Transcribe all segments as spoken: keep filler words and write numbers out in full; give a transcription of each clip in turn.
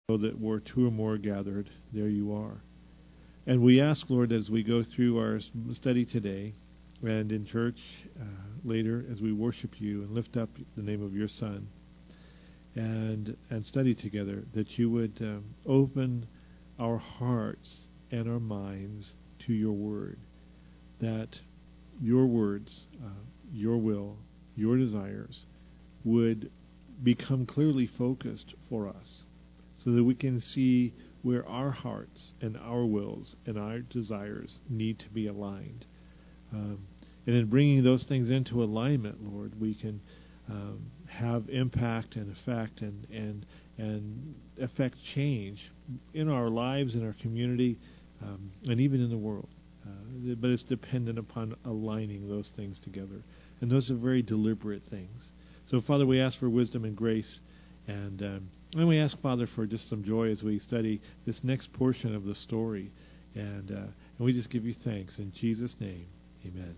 know that where two or more are gathered, there you are. And we ask, Lord, as we go through our study today and in church uh, later, as we worship you and lift up the name of your Son and and study together, that you would um, open our hearts and our minds to your word, that your words, uh, your will, your desires would become clearly focused for us, so that we can see where our hearts and our wills and our desires need to be aligned. Um, and in bringing those things into alignment, Lord, we can um, have impact and effect and, and, and affect change in our lives, in our community, um, and even in the world. Uh, but it's dependent upon aligning those things together. And those are very deliberate things. So, Father, we ask for wisdom and grace, and um, and we ask, Father, for just some joy as we study this next portion of the story. And uh, and we just give you thanks. In Jesus' name, amen.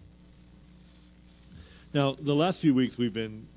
Now, the last few weeks we've been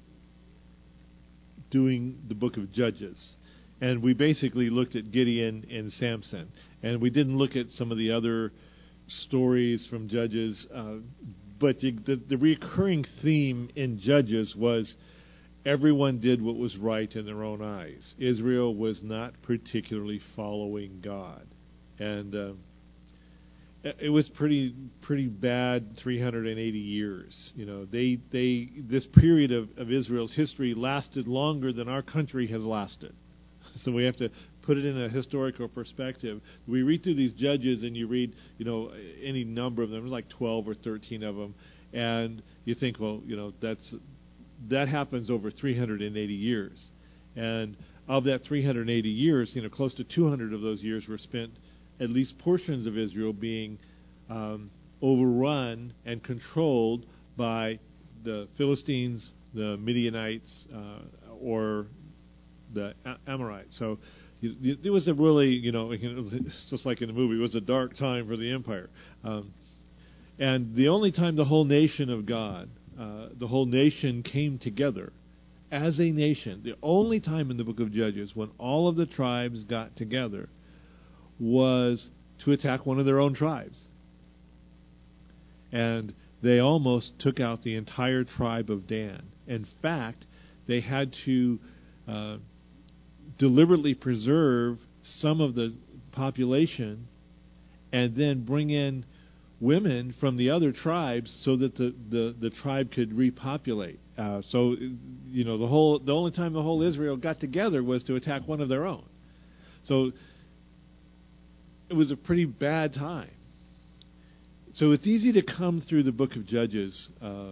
doing the book of Judges. And we basically looked at Gideon and Samson. And we didn't look at some of the other stories from Judges. Uh, but the, the, the recurring theme in Judges was everyone did what was right in their own eyes. Israel was not particularly following God. And uh, it was pretty pretty bad three hundred eighty years. You know, they they this period of, of Israel's history lasted longer than our country has lasted. So we have to put it in a historical perspective. We read through these Judges, and you read, you know, any number of them. There's like twelve or thirteen of them, and you think, well, you know, that's that happens over three hundred eighty years, and of that three hundred eighty years, you know, close to two hundred of those years were spent, at least portions of Israel being um, overrun and controlled by the Philistines, the Midianites, uh, or the Amorites. So it was a really, you know, it's just like in the movie, it was a dark time for the empire. Um, and the only time the whole nation of God, uh, the whole nation came together as a nation, the only time in the book of Judges when all of the tribes got together was to attack one of their own tribes. And they almost took out the entire tribe of Dan. In fact, they had to uh, deliberately preserve some of the population and then bring in women from the other tribes so that the, the, the tribe could repopulate. Uh, so, you know, the whole the only time the whole Israel got together was to attack one of their own. So it was a pretty bad time. So it's easy to come through the book of Judges uh,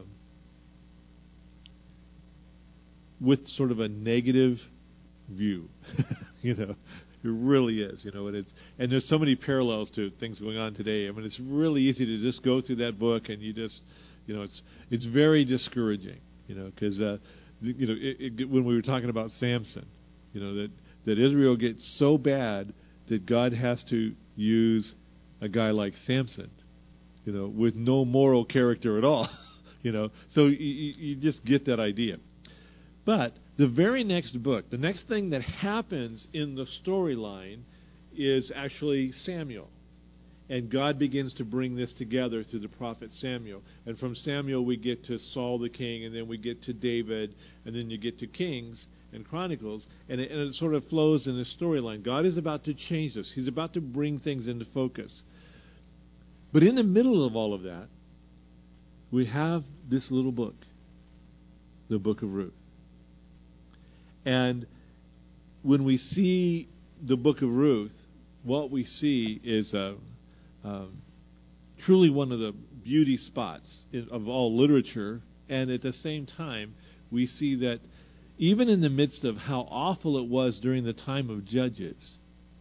with sort of a negative view. You know, it really is. You know, and it's and there's so many parallels to things going on today. I mean, it's really easy to just go through that book and you just, you know, it's it's very discouraging. You know, because uh, you know it, it, when we were talking about Samson, you know that that Israel gets so bad that God has to use a guy like Samson, you know, with no moral character at all. You know, so you, you just get that idea. But the very next book, the next thing that happens in the storyline is actually Samuel. And God begins to bring this together through the prophet Samuel. And from Samuel we get to Saul the king, and then we get to David, and then you get to Kings and Chronicles, and it, and it sort of flows in this storyline. God is about to change this. He's about to bring things into focus. But in the middle of all of that, we have this little book, the book of Ruth. And when we see the book of Ruth, what we see is uh, um, truly one of the beauty spots in, of all literature. And at the same time, we see that even in the midst of how awful it was during the time of Judges,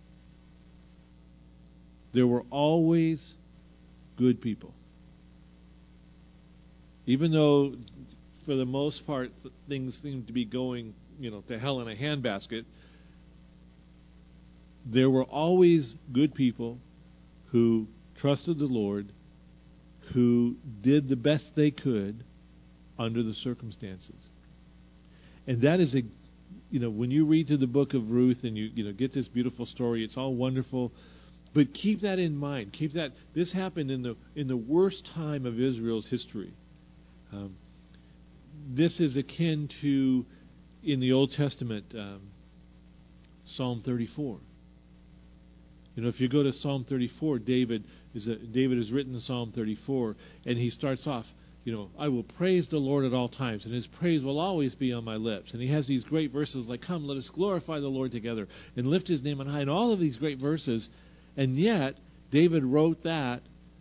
there were always good people. Even though, for the most part, things seem to be going, you know, to hell in a handbasket, there were always good people who trusted the Lord, who did the best they could under the circumstances. And that is a you know, when you read through the book of Ruth and you, you know, get this beautiful story, it's all wonderful. But keep that in mind. Keep that. This happened in the in the worst time of Israel's history. Um, this is akin to, in the Old Testament, um, Psalm thirty-four. You know, if you go to Psalm thirty-four, David is a, David has written Psalm thirty-four, and he starts off, you know, I will praise the Lord at all times, and His praise will always be on my lips. And he has these great verses like, come, let us glorify the Lord together, and lift His name on high, and all of these great verses. And yet, David wrote that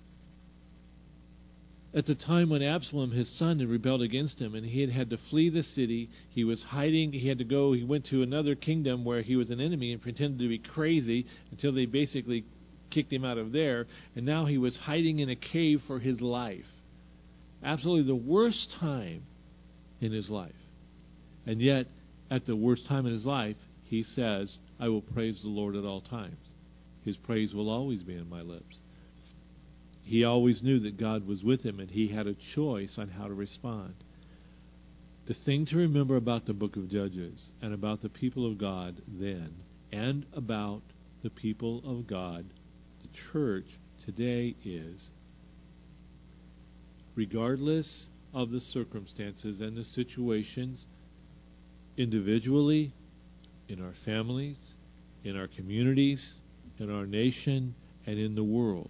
at the time when Absalom, his son, had rebelled against him, and he had had to flee the city. He was hiding. He had to go. He went to another kingdom where he was an enemy and pretended to be crazy until they basically kicked him out of there. And now he was hiding in a cave for his life. Absolutely the worst time in his life. And yet, at the worst time in his life, he says, I will praise the Lord at all times. His praise will always be on my lips. He always knew that God was with him, and he had a choice on how to respond. The thing to remember about the book of Judges and about the people of God then, and about the people of God, the church today, is regardless of the circumstances and the situations, individually, in our families, in our communities, in our nation, and in the world,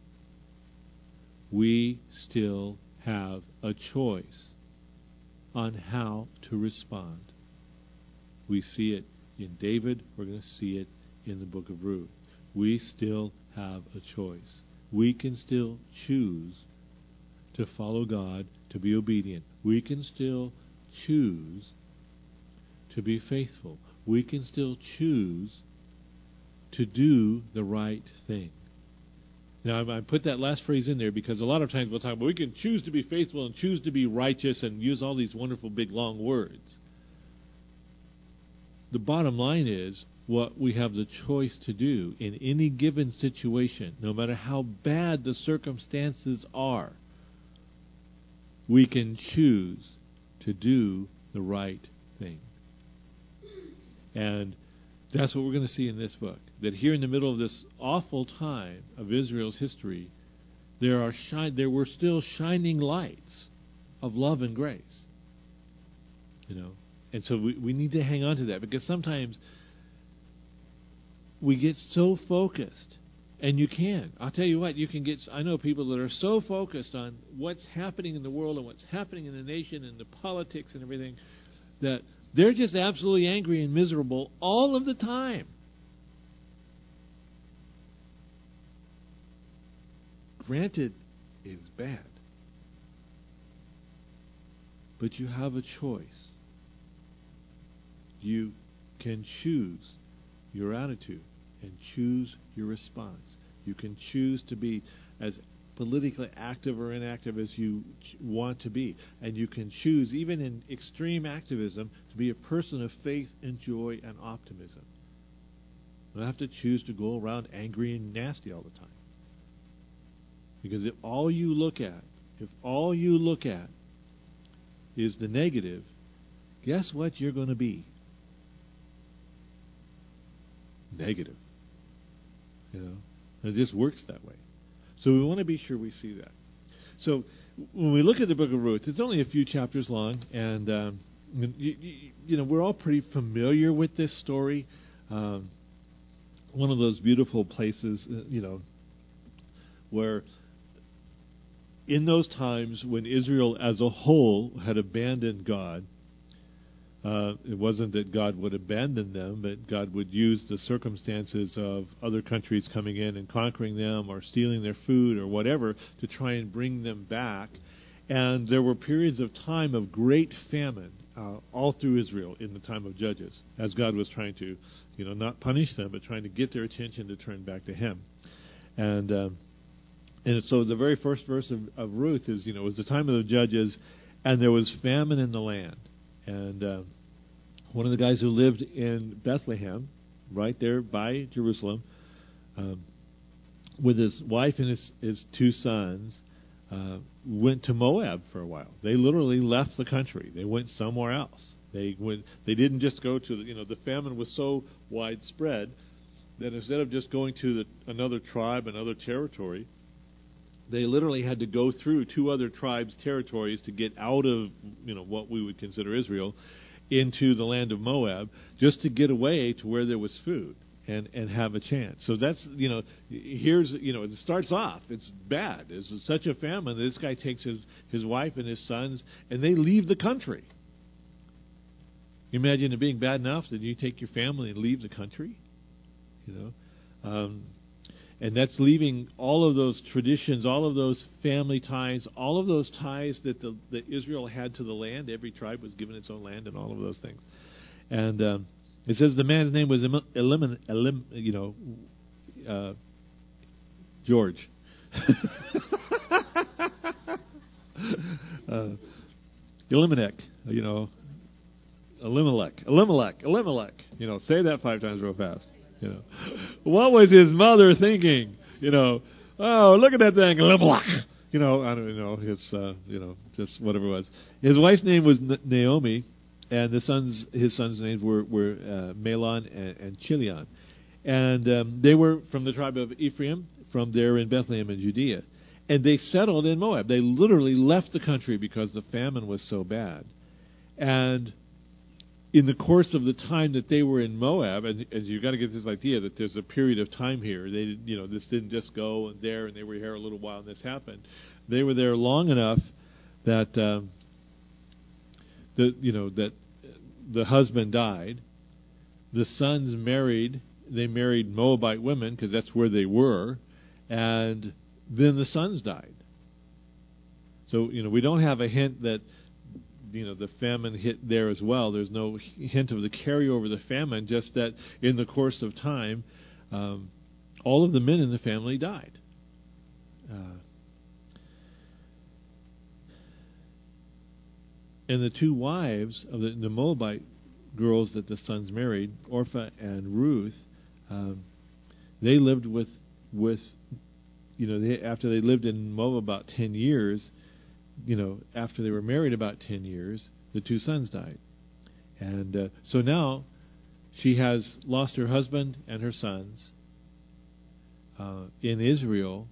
we still have a choice on how to respond. We see it in David. We're going to see it in the book of Ruth. We still have a choice. We can still choose to follow God, to be obedient. We can still choose to be faithful. We can still choose to do the right thing. Now, I put that last phrase in there because a lot of times we'll talk about we can choose to be faithful and choose to be righteous and use all these wonderful big long words. The bottom line is what we have the choice to do in any given situation, no matter how bad the circumstances are, we can choose to do the right thing. And that's what we're going to see in this book. That here in the middle of this awful time of Israel's history, there are shine, there were still shining lights of love and grace. You know, and so we, we need to hang on to that, because sometimes we get so focused, and you can. I'll tell you what, you can get. I know people that are so focused on what's happening in the world and what's happening in the nation and the politics and everything that they're just absolutely angry and miserable all of the time. Granted, it's bad. But you have a choice. You can choose your attitude and choose your response. You can choose to be as politically active or inactive as you ch- want to be. And you can choose, even in extreme activism, to be a person of faith and joy and optimism. You don't have to choose to go around angry and nasty all the time. Because if all you look at, if all you look at is the negative, guess what you're going to be? Negative. You know, it just works that way. So we want to be sure we see that. So when we look at the book of Ruth, it's only a few chapters long, and um, you, you, you know we're all pretty familiar with this story. Um, one of those beautiful places, uh, you know, where in those times when Israel as a whole had abandoned God, Uh, it wasn't that God would abandon them, but God would use the circumstances of other countries coming in and conquering them or stealing their food or whatever to try and bring them back. And there were periods of time of great famine uh, all through Israel in the time of Judges, as God was trying to, you know, not punish them, but trying to get their attention to turn back to Him. And um, and so the very first verse of, of Ruth is, you know, it was the time of the Judges, and there was famine in the land. And uh, one of the guys who lived in Bethlehem, right there by Jerusalem, um, with his wife and his, his two sons, uh, went to Moab for a while. They literally left the country. They went somewhere else. They went. They didn't just go to the, you know the famine was so widespread that instead of just going to the, another tribe, another territory, they literally had to go through two other tribes' territories to get out of you know what we would consider Israel into the land of Moab, just to get away to where there was food and and have a chance. So that's you know here's you know it starts off it's bad. It's such a famine. This guy takes his his wife and his sons and they leave the country. You imagine it being bad enough that you take your family and leave the country, you know, um, and that's leaving all of those traditions, all of those family ties, all of those ties that the, that Israel had to the land. Every tribe was given its own land, and all of those things. And um, it says the man's name was Elim, Elim, Elim you know, uh, George. uh, Elimelech, you know. Elimelech, Elimelech, Elimelech. You know, say that five times real fast. You know, what was his mother thinking? You know, oh, look at that thing, Elimelech. You know, I don't know. It's uh, you know, just whatever it was. His wife's name was Naomi, and the sons, his sons' names were were uh, Mahlon and, and Chilion, and um, they were from the tribe of Ephraim, from there in Bethlehem in Judea, and they settled in Moab. They literally left the country because the famine was so bad, and in the course of the time that they were in Moab, and, and you've got to get this idea that there's a period of time here. They, you know, this didn't just go and there, and they were here a little while, and this happened. They were there long enough that um, the, you know, that the husband died. The sons married. They married Moabite women because that's where they were, and then the sons died. So you know, we don't have a hint that. You know, the famine hit there as well. There's no hint of the carryover of the famine, just that in the course of time, um, all of the men in the family died. Uh, and the two wives of the, the Moabite girls that the sons married, Orpah and Ruth, um, they lived with, with you know, they, after they lived in Moab about ten years, you know, after they were married about ten years, the two sons died. And uh, so now she has lost her husband and her sons. Uh, in Israel,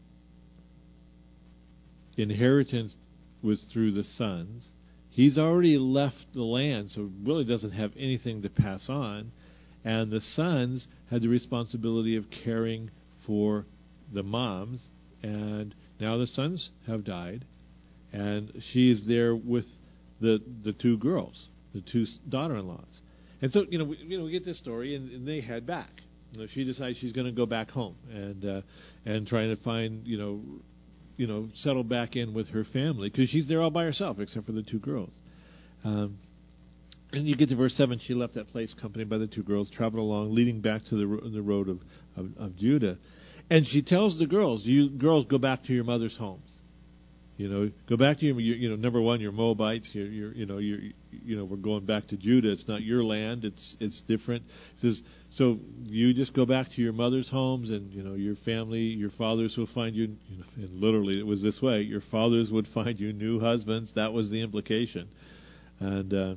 inheritance was through the sons. He's already left the land, so really doesn't have anything to pass on. And the sons had the responsibility of caring for the moms. And now the sons have died. And she is there with the the two girls, the two daughter-in-laws. And so, you know, we, you know, we get this story, and, and they head back. You know, she decides she's going to go back home and uh, and trying to find, you know, you know, settle back in with her family because she's there all by herself, except for the two girls. Um, and you get to verse seven. She left that place, accompanied by the two girls, traveled along, leading back to the ro- the road of, of of Judah. And she tells the girls, "You girls, go back to your mother's homes." You know, go back to your, you know, number one, you're Moabites. You're, you're, you know, you're, you know, we're going back to Judah. It's not your land. It's, it's different. It says, so you just go back to your mother's homes, and you know, your family, your fathers will find you. You know, and literally, it was this way: your fathers would find you new husbands. That was the implication, and uh,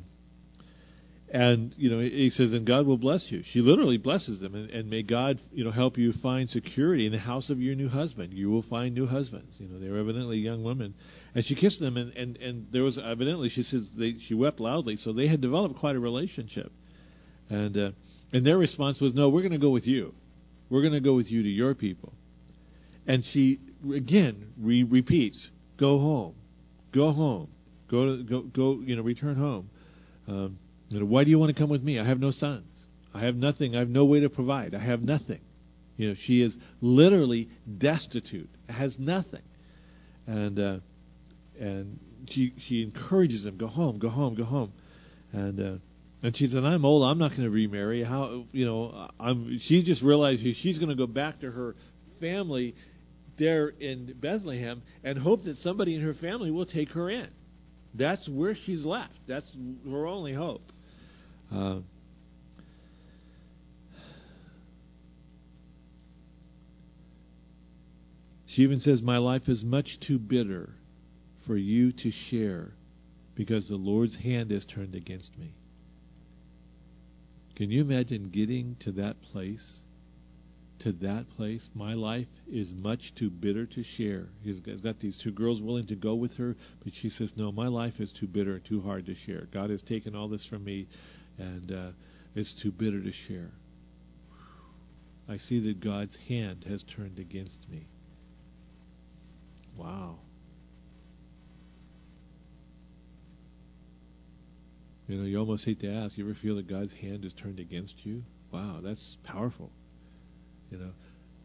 and you know, he says, and God will bless you. She literally blesses them, and, and may God, you know, help you find security in the house of your new husband. You will find new husbands. You know, they were evidently young women, and she kissed them, and, and, and there was evidently, she says, they, she wept loudly. So they had developed quite a relationship, and uh, and their response was, no, we're going to go with you. We're going to go with you to your people. And she again re- repeats, go home, go home, go to, go go, you know, return home. Um, You know, why do you want to come with me? I have no sons. I have nothing. I have no way to provide. I have nothing. You know, she is literally destitute. Has nothing. And uh, and she she encourages him, go home, go home, go home. And uh, and she said, I'm old. I'm not going to remarry. How you know? I'm. She just realized she's going to go back to her family there in Bethlehem and hope that somebody in her family will take her in. That's where she's left. That's her only hope. Uh, she even says, my life is much too bitter for you to share because the Lord's hand is turned against me. Can you imagine getting to that place? To that place? My life is much too bitter to share. He's got these two girls willing to go with her, but she says, no, my life is too bitter and too hard to share. God has taken all this from me, and uh, it's too bitter to share. I see that God's hand has turned against me. Wow. You know, you almost hate to ask, you ever feel that God's hand is turned against you? Wow, that's powerful. You know.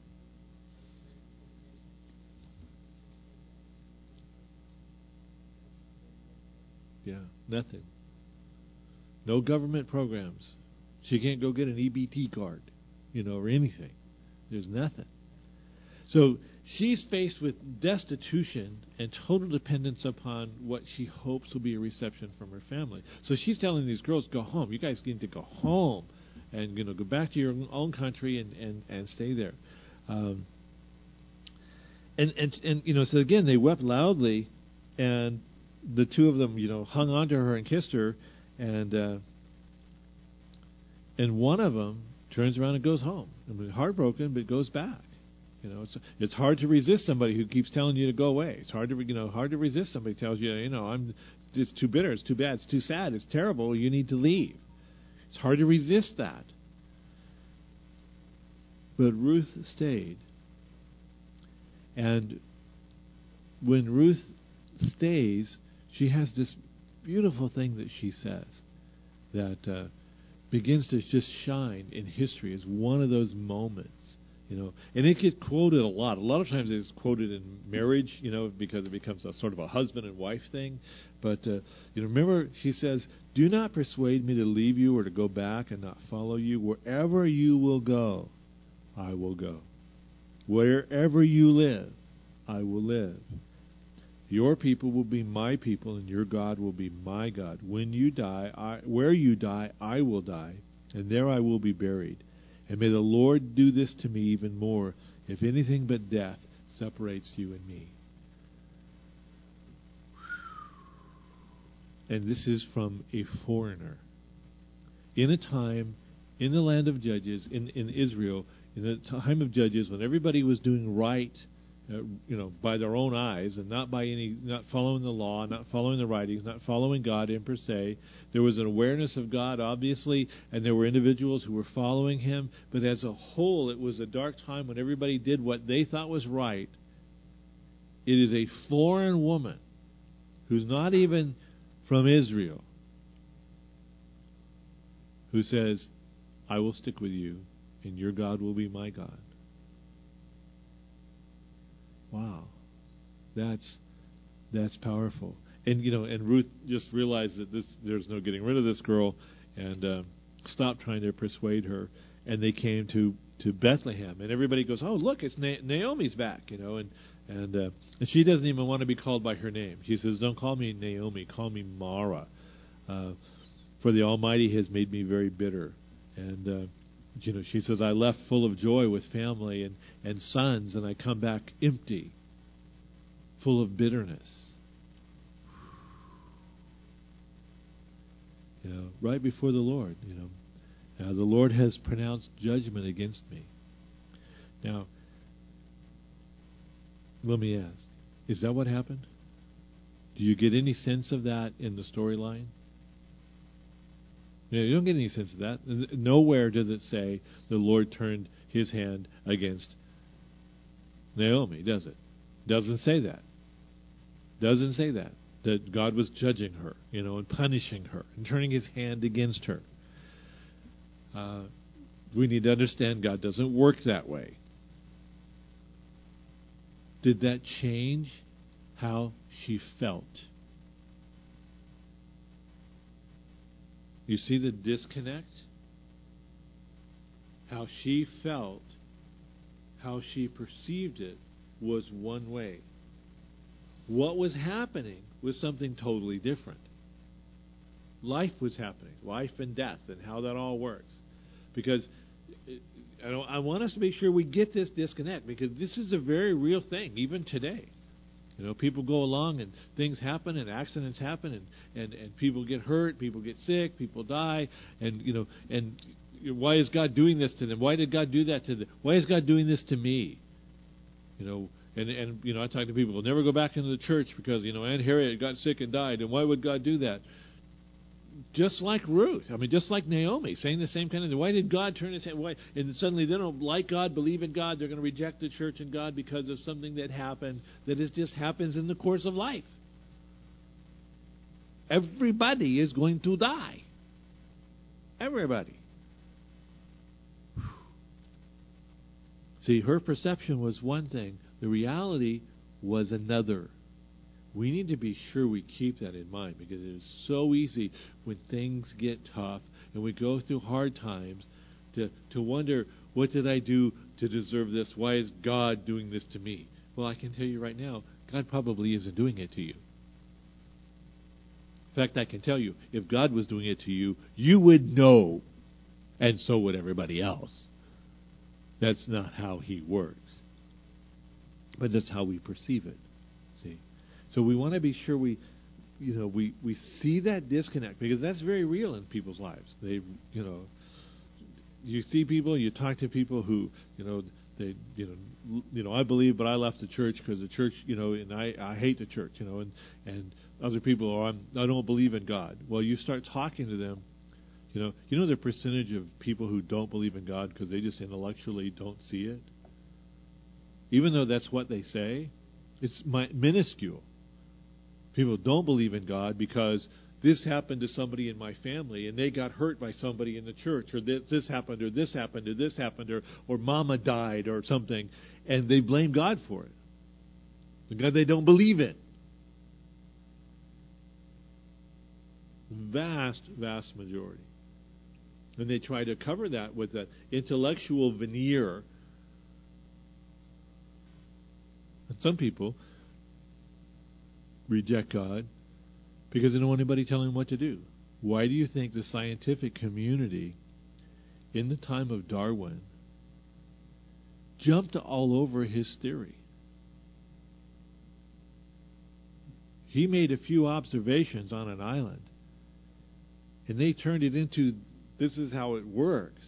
Yeah, nothing. No government programs. She can't go get an E B T card, you know, or anything. There's nothing. So she's faced with destitution and total dependence upon what she hopes will be a reception from her family. So she's telling these girls, go home. You guys need to go home and, you know, go back to your own country and, and, and stay there. Um, and, and, and, you know, so again, they wept loudly, and the two of them, you know, hung on to her and kissed her, and uh, and one of them turns around and goes home. I mean, heartbroken, but goes back. You know, it's it's hard to resist somebody who keeps telling you to go away. It's hard to you know hard to resist somebody who tells you, you know, I'm it's too bitter, it's too bad, it's too sad, it's terrible. You need to leave. It's hard to resist that. But Ruth stayed, and when Ruth stays, she has this beautiful thing that she says that uh, begins to just shine in history as one of those moments. You know, and it gets quoted a lot. A lot of times it's quoted in marriage, you know, because it becomes a sort of a husband and wife thing. But, uh, you know, remember, she says, do not persuade me to leave you or to go back and not follow you. Wherever you will go, I will go. Wherever you live, I will live. Your people will be my people, and your God will be my God. When you die, I, where you die, I will die, and there I will be buried. And may the Lord do this to me even more, if anything but death separates you and me. And this is from a foreigner. In a time, in the land of Judges, in, in Israel, in the time of Judges, when everybody was doing right, uh, you know, by their own eyes, and not by any, not following the law, not following the writings, not following God in per se. There was an awareness of God, obviously, and there were individuals who were following Him. But as a whole, it was a dark time when everybody did what they thought was right. It is a foreign woman who's not even from Israel who says, I will stick with you, and your God will be my God. Wow, that's that's powerful. And you know, and Ruth just realized that this there's no getting rid of this girl, and uh, stopped trying to persuade her. And they came to, to Bethlehem, and everybody goes, "Oh, look, it's Na- Naomi's back," you know, and and uh, and she doesn't even want to be called by her name. She says, "Don't call me Naomi, call me Mara, uh, for the Almighty has made me very bitter." And uh, you know, she says, I left full of joy with family and, and sons, and I come back empty, full of bitterness. You know, right before the Lord, you know, uh, the Lord has pronounced judgment against me. Now, let me ask, is that what happened? Do you get any sense of that in the storyline? You know, you don't get any sense of that. Nowhere does it say the Lord turned His hand against Naomi, does it? Doesn't say that. Doesn't say that. That God was judging her, you know, and punishing her, and turning His hand against her. Uh, we need to understand God doesn't work that way. Did that change how she felt? You see the disconnect? How she felt, how she perceived it was one way. What was happening was something totally different. Life was happening, life and death, and how that all works. Because I want us to make sure we get this disconnect, because this is a very real thing, even today. You know, people go along and things happen and accidents happen and, and, and people get hurt, people get sick, people die, and you know, and why is God doing this to them? Why did God do that to them? Why is God doing this to me? You know, and and you know, I talk to people who never go back into the church because you know Aunt Harriet got sick and died, and why would God do that? Just like Ruth, I mean, just like Naomi, saying the same kind of thing. Why did God turn his head? Why? And suddenly they don't like God, believe in God. They're going to reject the church and God because of something that happened. That is just happens in the course of life. Everybody is going to die. Everybody. See, her perception was one thing. The reality was another. We need to be sure we keep that in mind because it is so easy when things get tough and we go through hard times to, to wonder, what did I do to deserve this? Why is God doing this to me? Well, I can tell you right now, God probably isn't doing it to you. In fact, I can tell you, if God was doing it to you, you would know, and so would everybody else. That's not how He works. But that's how we perceive it. See? So we want to be sure we, you know, we, we see that disconnect because that's very real in people's lives. They, you know, you see people, you talk to people who, you know, they, you know, you know, I believe, but I left the church because the church, you know, and I, I hate the church, you know, and and other people, oh, I'm, I don't believe in God. Well, you start talking to them, you know, you know the percentage of people who don't believe in God because they just intellectually don't see it. Even though that's what they say, it's minuscule. People don't believe in God because this happened to somebody in my family and they got hurt by somebody in the church, or this, this happened, or this happened, or this happened, or, or mama died, or something, and they blame God for it. The God they don't believe in. Vast, vast majority. And they try to cover that with an intellectual veneer. And some people reject God because they don't want anybody telling them what to do. Why do you think the scientific community in the time of Darwin jumped all over his theory? He made a few observations on an island, and they turned it into, this is how it works.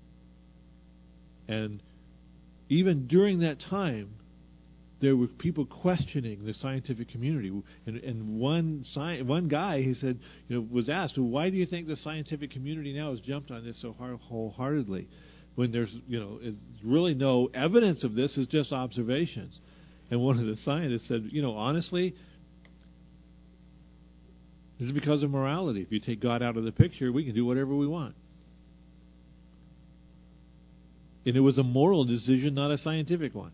And even during that time, there were people questioning the scientific community, and, and one sci- one guy, he said, you know, was asked, well, why do you think the scientific community now has jumped on this so hard, wholeheartedly, when there's, you know, is really no evidence of this, it's just observations? And one of the scientists said, you know, honestly, this is because of morality. If you take God out of the picture, we can do whatever we want. And it was a moral decision, not a scientific one.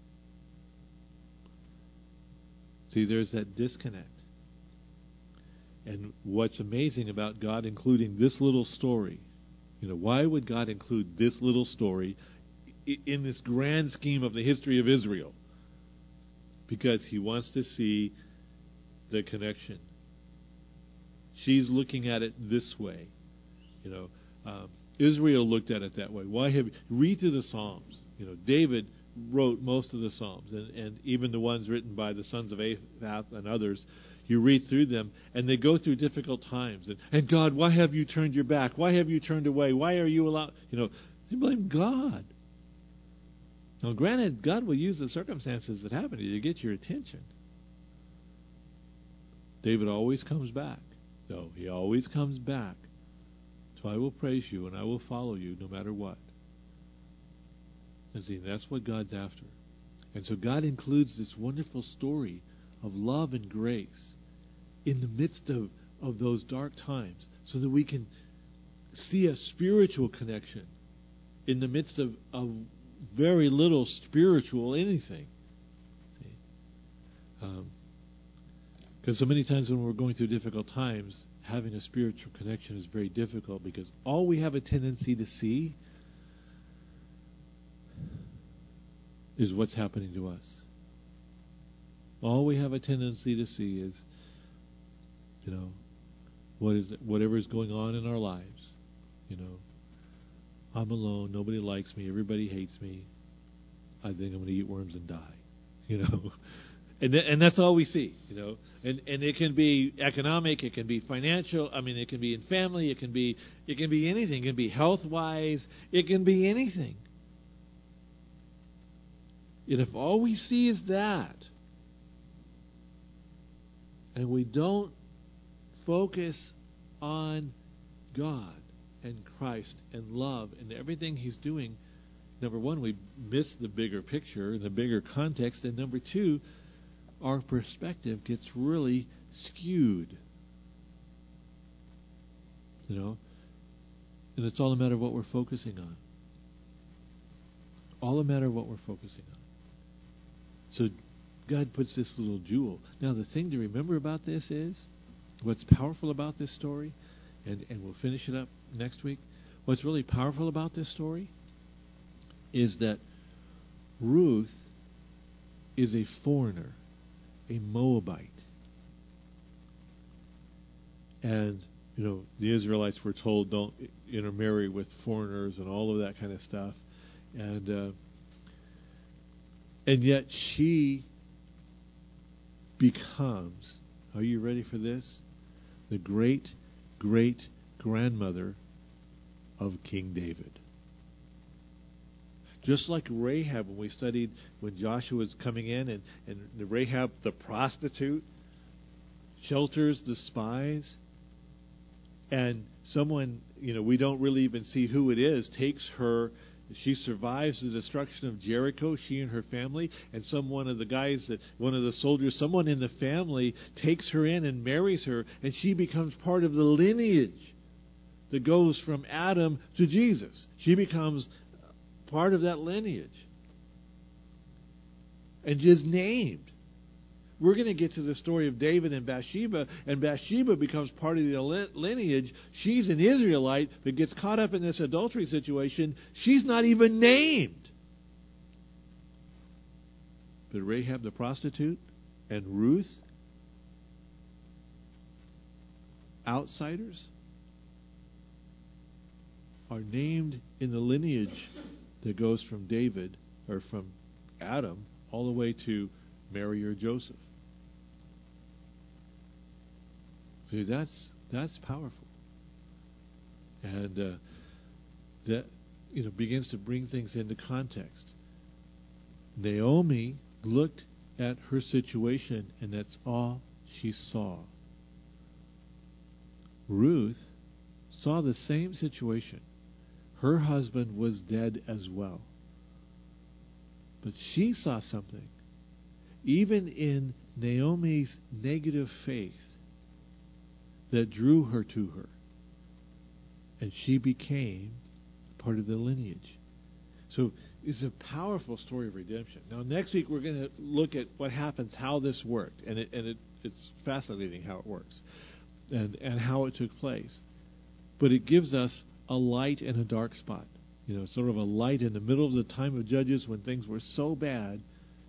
See, there's that disconnect. And what's amazing about God including this little story, you know, why would God include this little story in this grand scheme of the history of Israel? Because He wants to see the connection. She's looking at it this way. You know, um, Israel looked at it that way. Why have read through the Psalms? You know, David wrote most of the Psalms, and, and even the ones written by the sons of Asaph and others. You read through them, and they go through difficult times. And, and God, why have you turned your back? Why have you turned away? Why are you allowed? You know, they blame God. Now, granted, God will use the circumstances that happen to you to get your attention. David always comes back. No, he always comes back. So I will praise you and I will follow you no matter what. And see, that's what God's after. And so God includes this wonderful story of love and grace in the midst of, of those dark times so that we can see a spiritual connection in the midst of, of very little spiritual anything. See? Um, Because so many times when we're going through difficult times, having a spiritual connection is very difficult because all we have a tendency to see is what's happening to us. All we have a tendency to see is, you know, what is whatever is going on in our lives. You know, I'm alone. Nobody likes me. Everybody hates me. I think I'm going to eat worms and die. You know. And th- and that's all we see, you know. And and it can be economic, it can be financial. I mean, it can be in family, it can be it can be anything. It can be health wise. It can be anything. And if all we see is that, and we don't focus on God and Christ and love and everything He's doing, number one, we miss the bigger picture and the bigger context, and number two, our perspective gets really skewed. You know? And it's all a matter of what we're focusing on. All a matter of what we're focusing on. So God puts this little jewel. Now the thing to remember about this is, what's powerful about this story, and, and we'll finish it up next week, what's really powerful about this story is that Ruth is a foreigner, a Moabite. And, you know, the Israelites were told don't intermarry with foreigners and all of that kind of stuff. And uh, and yet she becomes, are you ready for this? The great, great grandmother of King David. Just like Rahab, when we studied when Joshua was coming in, and, and the Rahab, the prostitute, shelters the spies, and someone, you know, we don't really even see who it is, takes her. She survives the destruction of Jericho, she and her family, and some one of the guys, that one of the soldiers, someone in the family takes her in and marries her, and she becomes part of the lineage that goes from Adam to Jesus. She becomes part of that lineage and is named. We're going to get to the story of David and Bathsheba, and Bathsheba becomes part of the lineage. She's an Israelite, but gets caught up in this adultery situation. She's not even named. But Rahab the prostitute and Ruth, outsiders, are named in the lineage that goes from David, or from Adam, all the way to Mary or Joseph. See, that's that's powerful, and uh, that you know begins to bring things into context. Naomi looked at her situation, and that's all she saw. Ruth saw the same situation. Her husband was dead as well, but she saw something. Even in Naomi's negative faith, that drew her to her, and she became part of the lineage. So it's a powerful story of redemption. Now next week we're going to look at what happens, how this worked, and it, and it, it's fascinating how it works, and and how it took place. But it gives us a light and a dark spot. You know, sort of a light in the middle of the time of Judges when things were so bad.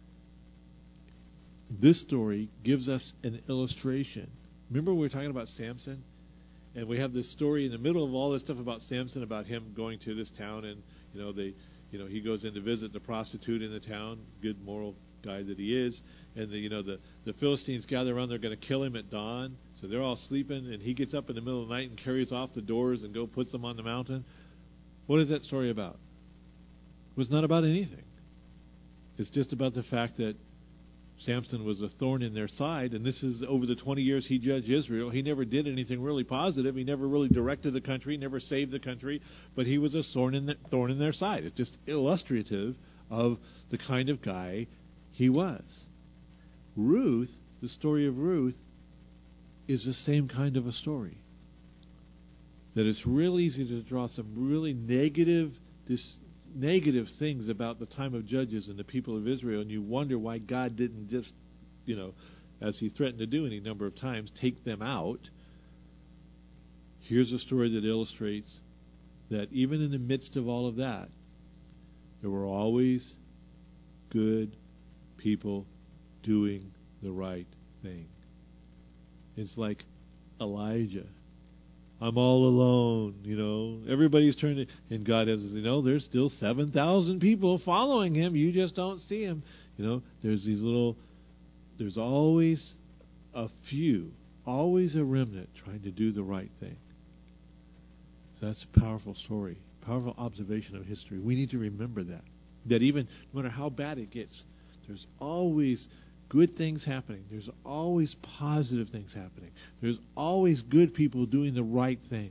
This story gives us an illustration. Remember we were talking about Samson? And we have this story in the middle of all this stuff about Samson, about him going to this town, and you know they, you know he goes in to visit the prostitute in the town, good moral guy that he is, and the, you know the the Philistines gather around, they're going to kill him at dawn, so they're all sleeping, and he gets up in the middle of the night and carries off the doors and go puts them on the mountain. What is that story about? It was not about anything. It's just about the fact that Samson was a thorn in their side, and this is over the twenty years he judged Israel. He never did anything really positive. He never really directed the country, never saved the country, but he was a thorn in, the, thorn in their side. It's just illustrative of the kind of guy he was. Ruth, the story of Ruth, is the same kind of a story. That it's real easy to draw some really negative dis- negative things about the time of Judges and the people of Israel, and you wonder why God didn't just, you know, as he threatened to do any number of times, take them out. Here's a story that illustrates that even in the midst of all of that, there were always good people doing the right thing. It's like Elijah. I'm all alone, you know. Everybody's turning, and God has, you know, there's still seven thousand people following him. You just don't see him. You know, there's these little there's always a few, always a remnant trying to do the right thing. So that's a powerful story, powerful observation of history. We need to remember that. That even no matter how bad it gets, there's always good things happening. There's always positive things happening. There's always good people doing the right thing.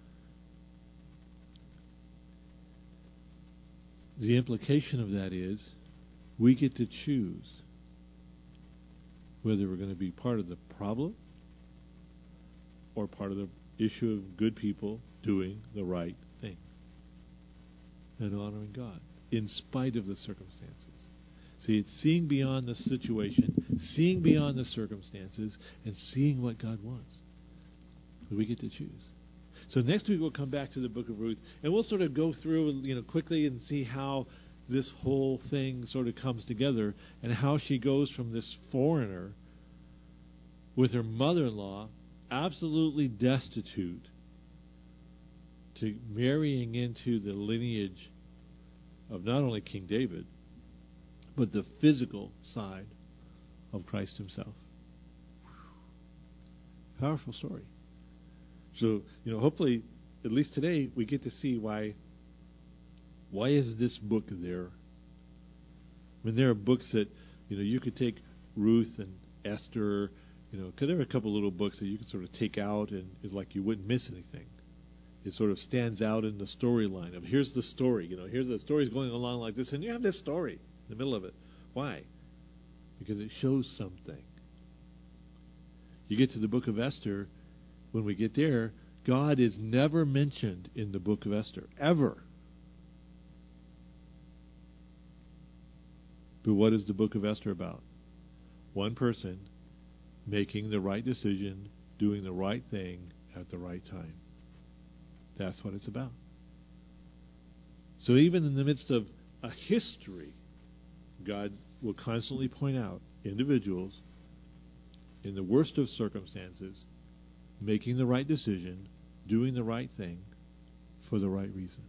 The implication of that is we get to choose whether we're going to be part of the problem or part of the issue of good people doing the right thing and honoring God in spite of the circumstances. See, it's seeing beyond the situation, seeing beyond the circumstances, and seeing what God wants. We get to choose. So next week we'll come back to the book of Ruth, and we'll sort of go through, you know, quickly and see how this whole thing sort of comes together and how she goes from this foreigner with her mother-in-law absolutely destitute to marrying into the lineage of not only King David, but the physical side of Christ himself. Powerful story. So, you know, hopefully, at least today, we get to see why why is this book there? I mean, there are books that, you know, you could take Ruth and Esther, you know, because there are a couple little books that you can sort of take out and it's like you wouldn't miss anything. It sort of stands out in the storyline of here's the story, you know, here's the story's going along like this, and you have this story in the middle of it. Why? Because it shows something. You get to the book of Esther, when we get there, God is never mentioned in the book of Esther, ever. But what is the book of Esther about? One person making the right decision, doing the right thing at the right time. That's what it's about. So even in the midst of a history, God will constantly point out individuals in the worst of circumstances making the right decision, doing the right thing for the right reason.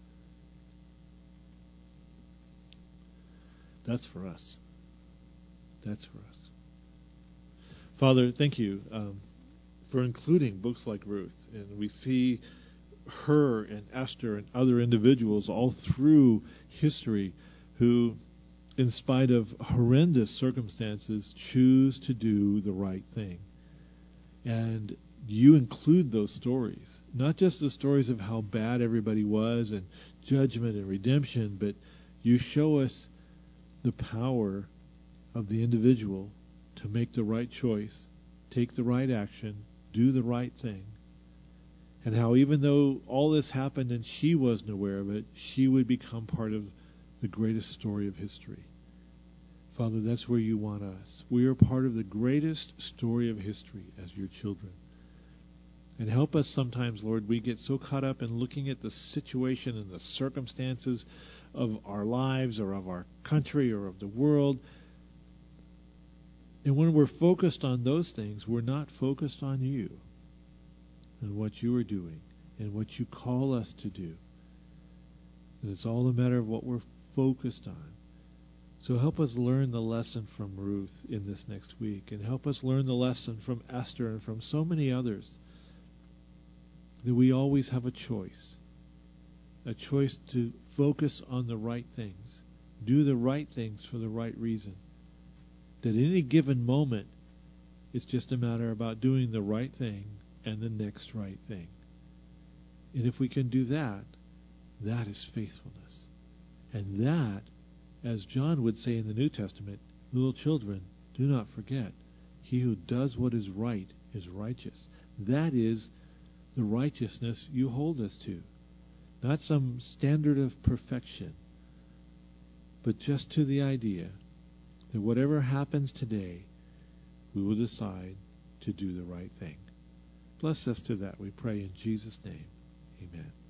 That's for us. That's for us. Father, thank you um, for including books like Ruth. And we see her and Esther and other individuals all through history who, in spite of horrendous circumstances, choose to do the right thing. And you include those stories, not just the stories of how bad everybody was and judgment and redemption, but you show us the power of the individual to make the right choice, take the right action, do the right thing. And how even though all this happened and she wasn't aware of it, she would become part of the greatest story of history. Father, that's where you want us. We are part of the greatest story of history as your children. And help us sometimes, Lord, we get so caught up in looking at the situation and the circumstances of our lives or of our country or of the world. And when we're focused on those things, we're not focused on you and what you are doing and what you call us to do. And it's all a matter of what we're focused on. So help us learn the lesson from Ruth in this next week, and help us learn the lesson from Esther and from so many others, that we always have a choice, a choice to focus on the right things, do the right things for the right reason. That at any given moment, it's just a matter about doing the right thing and the next right thing. And if we can do that, that is faithfulness. And that, as John would say in the New Testament, little children, do not forget, he who does what is right is righteous. That is the righteousness you hold us to. Not some standard of perfection, but just to the idea that whatever happens today, we will decide to do the right thing. Bless us to that, we pray in Jesus' name. Amen.